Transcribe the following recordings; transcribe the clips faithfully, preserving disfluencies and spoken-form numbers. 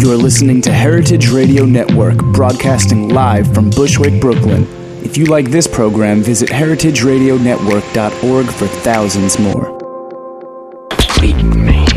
You're listening to Heritage Radio Network, broadcasting live from Bushwick, Brooklyn. If you like this program, visit heritage radio network dot org for thousands more. Meet me.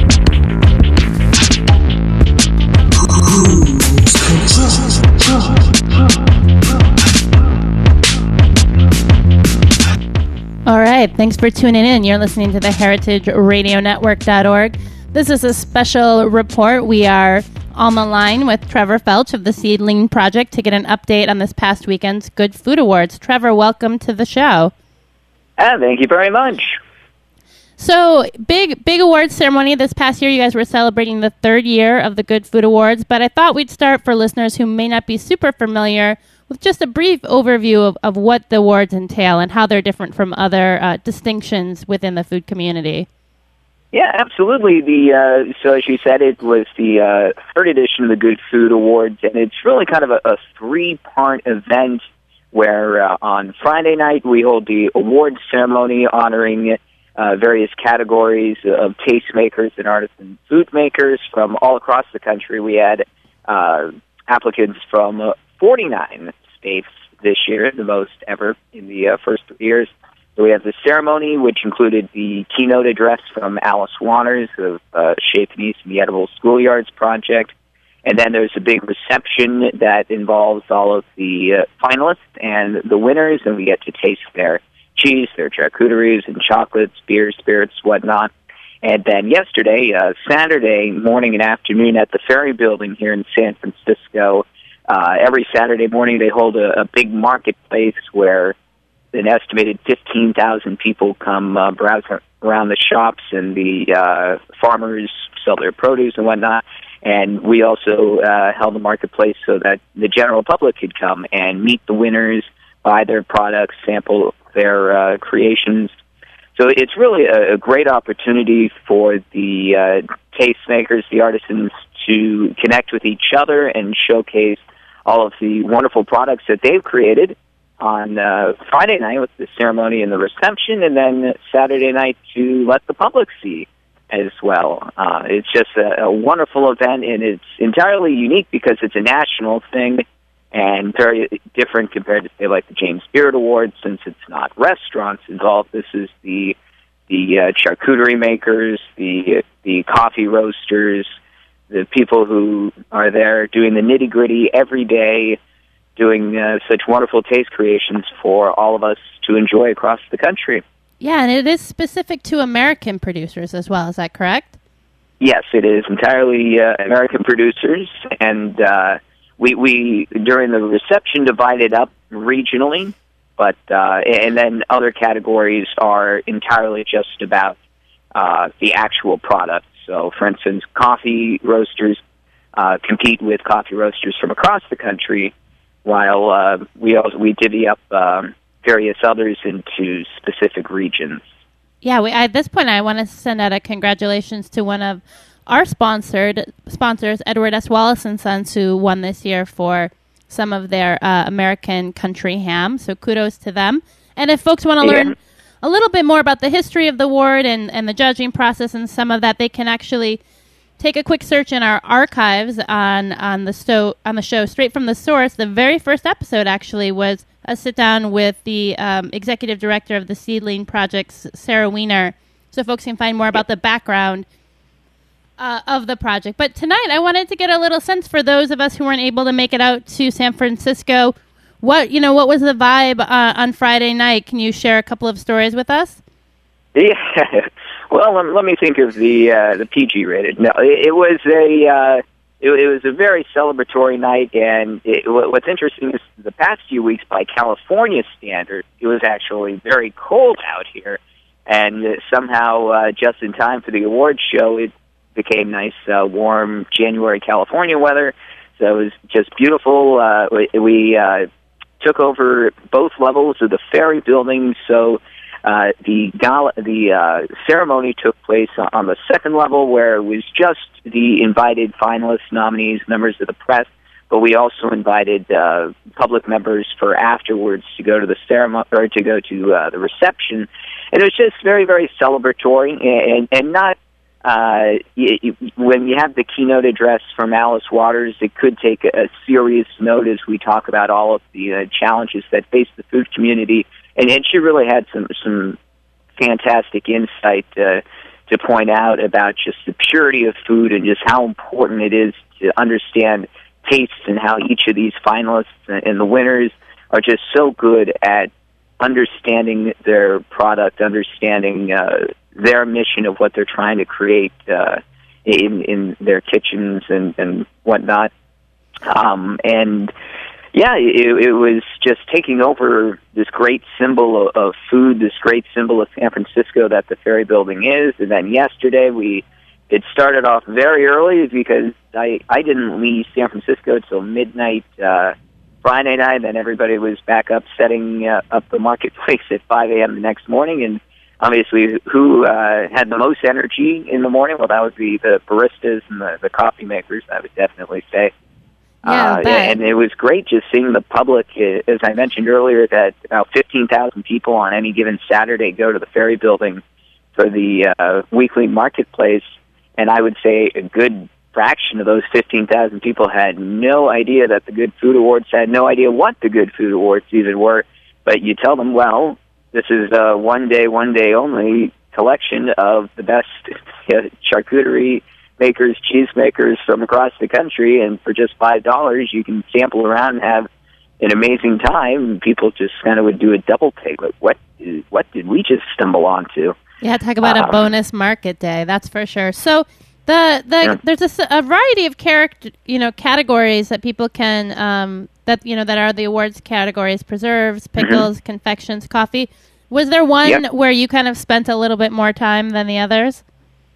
All right, thanks for tuning in. You're listening to the heritage radio network dot org. This is a special report. We are on the line with Trevor Felch of the Seedling Project to get an update on this past weekend's Good Food Awards. Trevor, welcome to the show. Ah, thank you very much. So, big big awards ceremony this past year. You guys were celebrating the third year of the Good Food Awards, but I thought we'd start for listeners who may not be super familiar with just a brief overview of, of what the awards entail and how they're different from other uh, distinctions within the food community. Yeah, absolutely. The uh, so as you said, it was the uh, third edition of the Good Food Awards, and it's really kind of a, a three-part event where uh, on Friday night we hold the awards ceremony honoring uh, various categories of tastemakers and artisan food makers from all across the country. We had uh, applicants from uh, forty-nine states this year, the most ever in the uh, first three years. So we have the ceremony, which included the keynote address from Alice Waters of uh, Shaping East and the Edible Schoolyards Project. And then there's a big reception that involves all of the uh, finalists and the winners, and we get to taste their cheese, their charcuteries and chocolates, beers, spirits, whatnot. And then yesterday, uh, Saturday morning and afternoon at the Ferry Building here in San Francisco, uh, every Saturday morning they hold a, a big marketplace where an estimated fifteen thousand people come uh, browse around the shops, and the uh, farmers sell their produce and whatnot. And we also uh, held the marketplace so that the general public could come and meet the winners, buy their products, sample their uh, creations. So it's really a, a great opportunity for the uh, tastemakers, the artisans, to connect with each other and showcase all of the wonderful products that they've created on uh, Friday night with the ceremony and the reception, and then Saturday night to let the public see as well. Uh, it's just a, a wonderful event, and it's entirely unique because it's a national thing and very different compared to, say, like the James Beard Awards, since it's not restaurants involved. This is the the uh, charcuterie makers, the the coffee roasters, the people who are there doing the nitty-gritty every day, doing uh, such wonderful taste creations for all of us to enjoy across the country. Yeah, and it is specific to American producers as well. Is that correct? Yes, it is entirely uh, American producers, and uh, we, we, during the reception, divided up regionally, but uh, and then other categories are entirely just about uh, the actual product. So, for instance, coffee roasters uh, compete with coffee roasters from across the country, while uh, we also we divvy up um, various others into specific regions. Yeah, we, at this point, I want to send out a congratulations to one of our sponsored sponsors, Edward S. Wallace and Sons, who won this year for some of their uh, American country ham. So kudos to them. And if folks want to learn yeah. a little bit more about the history of the award and, and the judging process and some of that, they can actually take a quick search in our archives on on the sto- on the show Straight from the Source. The very first episode actually was a sit down with the um, executive director of the Seedling Project, Sarah Weiner, so folks can find more about the background uh, of the project. But tonight, I wanted to get a little sense for those of us who weren't able to make it out to San Francisco. What you know, what was the vibe uh, on Friday night? Can you share a couple of stories with us? Yeah. Well, um, let me think of the uh, the P G rated. No, it, it was a uh, it, it was a very celebratory night, and it, what's interesting is the past few weeks, by California standards, it was actually very cold out here, and uh, somehow uh, just in time for the awards show, it became nice, uh, warm January California weather. So it was just beautiful. Uh, we we uh, took over both levels of the Ferry Building, so. Uh, the gala, the uh, ceremony took place on the second level, where it was just the invited finalists, nominees, members of the press, but we also invited uh, public members for afterwards to go to the ceremony or to go to uh, the reception, and it was just very, very celebratory and, and not uh, y- y- when you have the keynote address from Alice Waters, it could take a, a serious note as we talk about all of the uh, challenges that face the food community. And, and she really had some, some fantastic insight uh, to point out about just the purity of food and just how important it is to understand tastes and how each of these finalists and the winners are just so good at understanding their product, understanding uh, their mission of what they're trying to create uh, in, in their kitchens and, and whatnot. Um, and, yeah, it, it was just taking over this great symbol of, of food, this great symbol of San Francisco that the Ferry Building is. And then yesterday we it started off very early because I, I didn't leave San Francisco until midnight uh, Friday night. Then everybody was back up setting uh, up the marketplace at five a.m. the next morning. And obviously who uh, had the most energy in the morning? Well, that would be the baristas and the, the coffee makers, I would definitely say. Yeah, uh, and it was great just seeing the public, as I mentioned earlier, that about fifteen thousand people on any given Saturday go to the Ferry Building for the uh, weekly marketplace. And I would say a good fraction of those fifteen thousand people had no idea that the Good Food Awards, had no idea what the Good Food Awards even were. But you tell them, well, this is a one day, one day only collection of the best charcuterie makers, cheese makers from across the country, and for just five dollars you can sample around and have an amazing time. People just kind of would do a double take, like, what is, what did we just stumble onto? Yeah, talk about um, a bonus market day, that's for sure. So the the yeah. there's a, a variety of character, you know, categories that people can um, that you know that are the awards categories: preserves, pickles, mm-hmm. confections, coffee. Was there one yep. where you kind of spent a little bit more time than the others?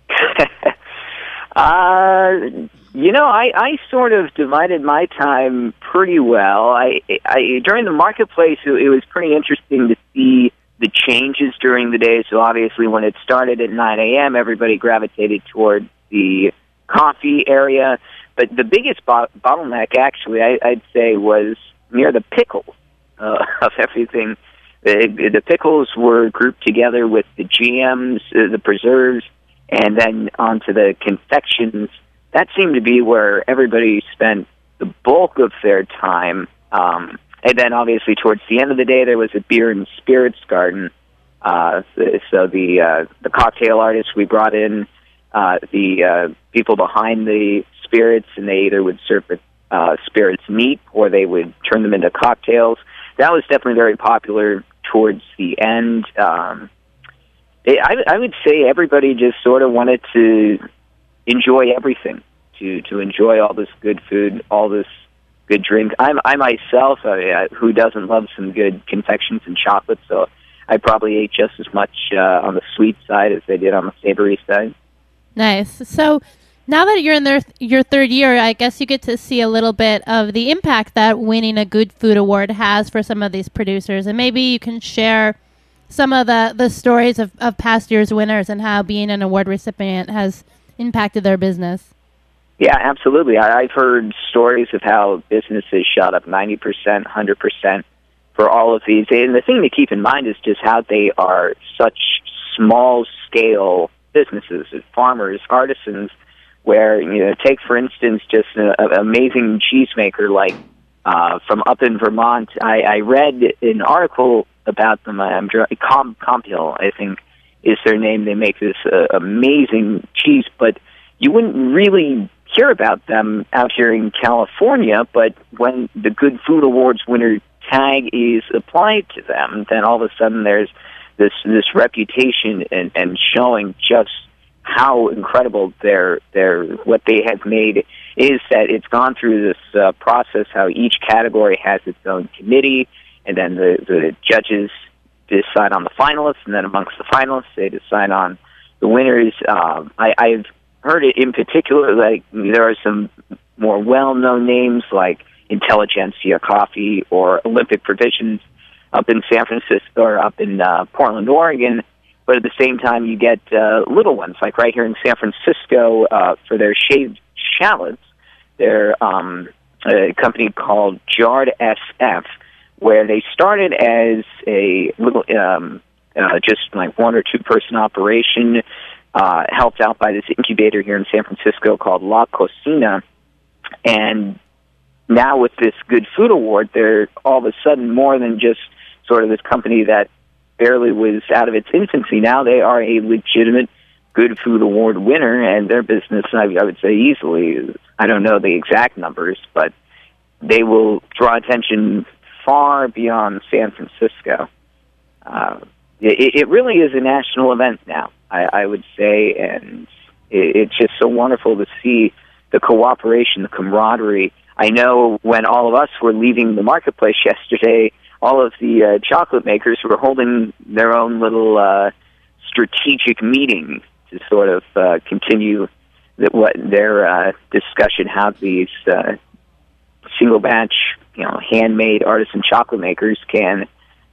Uh, you know, I, I sort of divided my time pretty well. I, I during the marketplace, it, it was pretty interesting to see the changes during the day. So obviously, when it started at nine a.m., everybody gravitated toward the coffee area. But the biggest bo- bottleneck, actually, I, I'd say, was near the pickles uh, of everything. The, the pickles were grouped together with the G Ms, uh, the preserves, and then onto the confections. That seemed to be where everybody spent the bulk of their time. Um, and then, obviously, towards the end of the day, there was a beer and spirits garden. Uh, so the uh, the cocktail artists we brought in, uh, the uh, people behind the spirits, and they either would serve the uh, spirits neat or they would turn them into cocktails. That was definitely very popular towards the end. Um I, I would say everybody just sort of wanted to enjoy everything, to, to enjoy all this good food, all this good drink. I'm, I myself, uh, who doesn't love some good confections and chocolate, so I probably ate just as much uh, on the sweet side as I did on the savory side. Nice. So now that you're in their, your third year, I guess you get to see a little bit of the impact that winning a Good Food Award has for some of these producers, and maybe you can share some of the, the stories of, of past year's winners and how being an award recipient has impacted their business. Yeah, absolutely. I, I've heard stories of how businesses shot up ninety percent, one hundred percent for all of these. And the thing to keep in mind is just how they are such small-scale businesses, farmers, artisans, where, you know, take, for instance, just an amazing cheesemaker like uh, from up in Vermont. I, I read an article about them. I'm Com Compil, I think, is their name. They make this uh, amazing cheese, but you wouldn't really hear about them out here in California. But when the Good Food Awards winner tag is applied to them, then all of a sudden there's this this reputation and, and showing just how incredible their their what they have made is. That it's gone through this uh, process. How each category has its own committee. And then the, the judges decide on the finalists, and then amongst the finalists, they decide on the winners. Um, I, I've heard it in particular, like there are some more well-known names like Intelligentsia Coffee or Olympic Provisions up in San Francisco or up in uh, Portland, Oregon. But at the same time, you get uh, little ones, like right here in San Francisco uh, for their shaved shallots. They're um, a company called Jarred S F, where they started as a little, um, uh, just like one or two person operation. uh, helped out by this incubator here in San Francisco called La Cocina. And now with this Good Food Award, they're all of a sudden more than just sort of this company that barely was out of its infancy. Now they are a legitimate Good Food Award winner, and their business, I, I would say easily, I don't know the exact numbers, but they will draw attention far beyond San Francisco. Uh, it, it really is a national event now, I, I would say, and it, it's just so wonderful to see the cooperation, the camaraderie. I know when all of us were leaving the marketplace yesterday, all of the uh, chocolate makers were holding their own little uh, strategic meeting to sort of uh, continue the, what their uh, discussion, how these uh, single batch, you know, handmade artisan chocolate makers can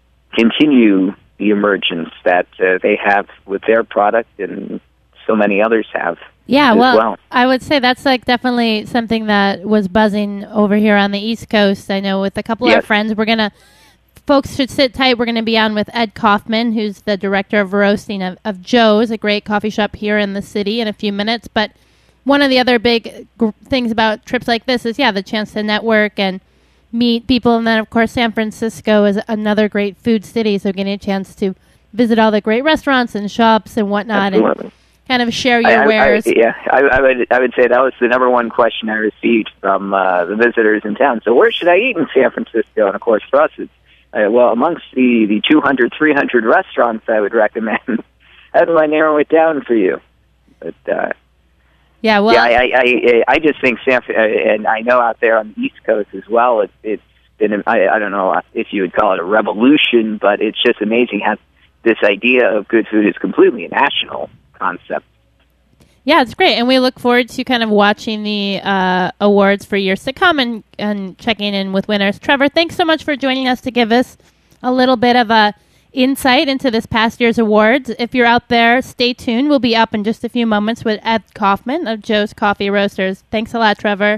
continue the emergence that uh, they have with their product and so many others have. Yeah, well, well, I would say that's like definitely something that was buzzing over here on the East Coast. I know with a couple yes. of our friends, we're going to, folks should sit tight. We're going to be on with Ed Kaufman, who's the director of roasting of, of Joe's, a great coffee shop here in the city, in a few minutes. But one of the other big gr- things about trips like this is, yeah, the chance to network and meet people. And then, of course, San Francisco is another great food city, so getting a chance to visit all the great restaurants and shops and whatnot. Absolutely. And kind of share your I, wares. I, yeah, I, I would I would say that was the number one question I received from uh, the visitors in town. So where should I eat in San Francisco? And, of course, for us, it's, uh, well, amongst the, the two hundred, three hundred restaurants I would recommend, how do I narrow it down for you? But, uh, yeah, well, yeah, I, I, I, I just think San uh, and I know out there on the East Coast as well, it, it's been, I, I don't know if you would call it a revolution, but it's just amazing how this idea of good food is completely a national concept. Yeah, it's great, and we look forward to kind of watching the uh, awards for years to come and, and checking in with winners. Trevor, thanks so much for joining us to give us a little bit of a insight into this past year's awards. If you're out there, stay tuned. We'll be up in just a few moments with Ed Kaufman of Joe's Coffee Roasters. Thanks a lot, Trevor.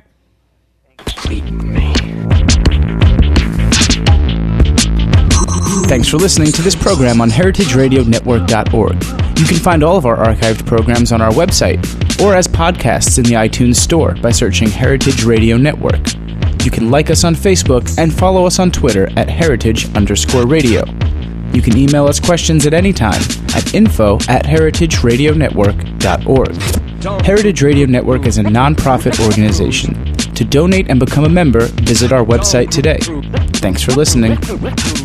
Thanks for listening to this program on heritage radio network dot org. You can find all of our archived programs on our website or as podcasts in the iTunes Store by searching Heritage Radio Network. You can like us on Facebook and follow us on Twitter at heritage underscore radio. You can email us questions at any time at info at heritage radio network dot org. Heritage Radio Network is a non-profit organization. To donate and become a member, visit our website today. Thanks for listening.